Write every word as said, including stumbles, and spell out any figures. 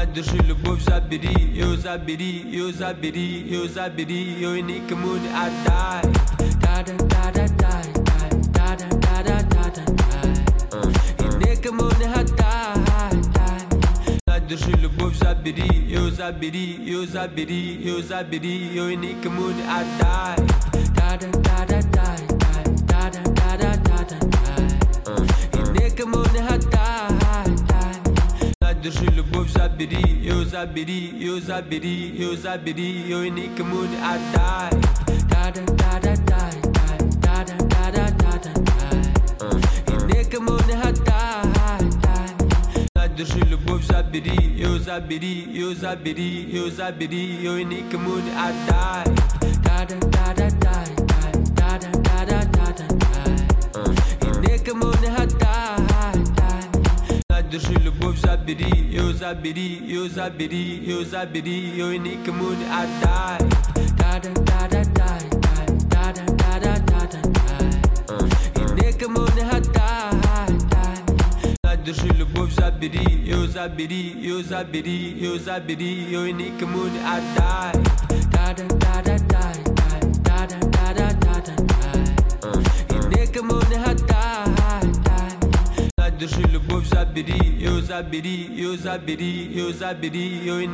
Держи любовь, забери ее, забери ее, забери ее, забери ее и никому не отдай. Да-да-да-да-дай, да-да-да-да-да-дай, и никому не отдай. Держи любовь, забери ее, забери ее, забери ее, забери ее и никому не отдай. Да-да-да-да-дай, да-да-да-да-да-дай, и никому не отдай. Держи любовь, забери ее, забери ее, забери ее, забери ее и никому не отдай. Да-да-да-да-дай, да-да-да-да-да-дай, и никому не отдай. Держи любовь, забери ее, забери ее, забери ее, забери ее и никому не отдай. Да-да-да-да-дай, да-да-да-да-да-дай, и никому не отдай. Держи любовь, забери ее, забери ее, забери ее, забери ее и никому не отдай. Да-да-да-да-дай, да-да-да-да-да-дай, и никому не отдай. Держи любовь, забери ее, забери ее, забери ее, забери ее и никому не отдай. Да-да-да-да-дай, да-да-да-да-да-дай, и никому не отдай. Держи любовь, забери ее, забери ее, забери ее, забери ее и